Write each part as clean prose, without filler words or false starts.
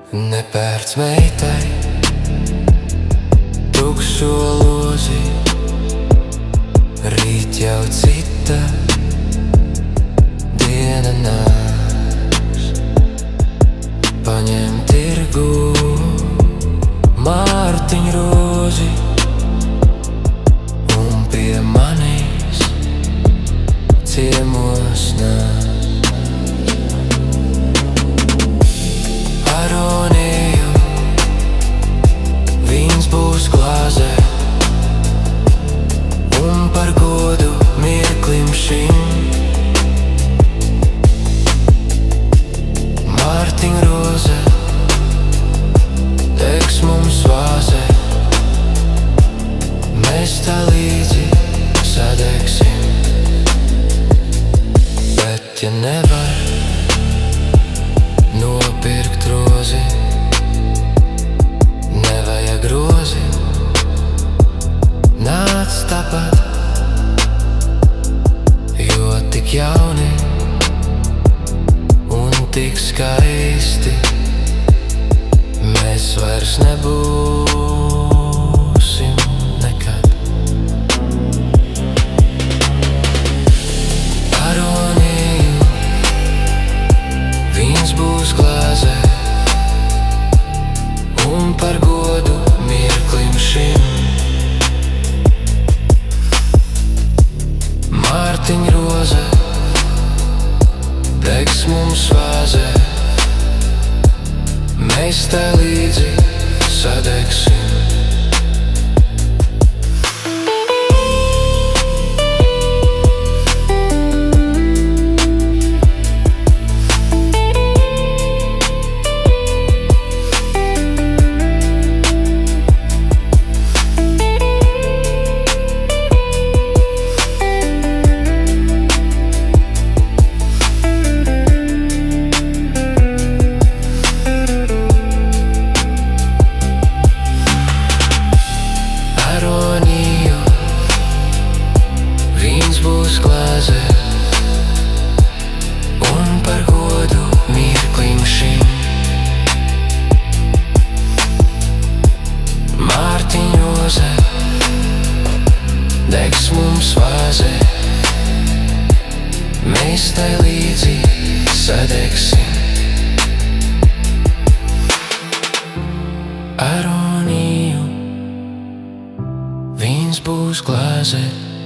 Nepērc meitai tukšo lozi, rīt jau cita diena nāks. Paņem tirgū mārtiņrozi un pie manis ciemos nāks. Aroniju, vīns būs glāzē, un par godu mirklim šim mārtiņroze degs mums vāzē. Mēs tā līdzi sadegsim, bet ja nevar nopirkt rozi, nevajag rozi, nāc tāpat, jo tik jauni un tik skaisti mēs vairs nebūsim nekad. Aroniju, vīns būs glāzē, un par godu mirklim šim mārtiņroze degs mums vāzē. Mēs tā līdzi sadegsim. Degs mums vāzē, mēs tai līdzi sadegsim. Aroniju, vīns būs glāzē,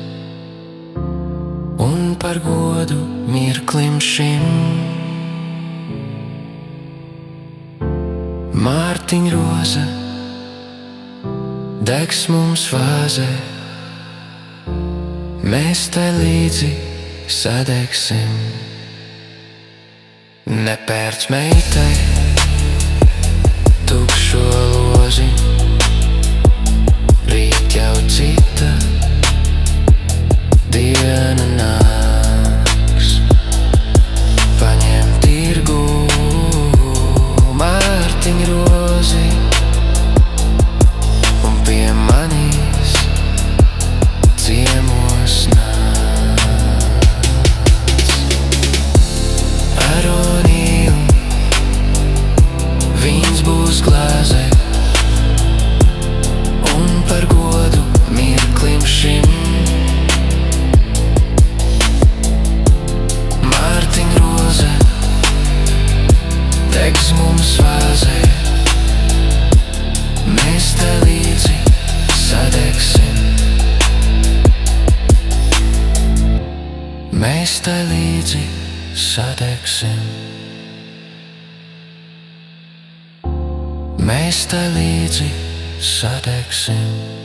un par godu mirklim šim mārtiņroze degs mums vāzē. Mēs tai līdzi sadegsim. Nepērc meitai tukšo lozi, rīt jau cita diena nāks. Paņem tirgū mārtiņrozi un pie manis ciemos nāc. Aroniju, vīns būs glāzē, un par godu mirklim šim mārtiņroze degs mums vāzē. Mēs te līdzi sadegsim. Mēs tai līdzi sadegsim. Mēs tai līdzi sadegsim.